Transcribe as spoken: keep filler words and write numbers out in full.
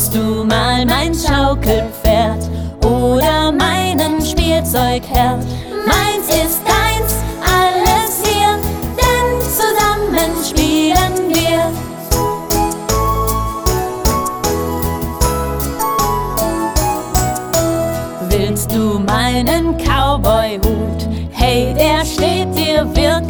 Willst du mal mein Schaukelpferd oder meinen Spielzeugherd? Meins ist deins, alles hier, denn zusammen spielen wir. Willst du meinen Cowboy-Hut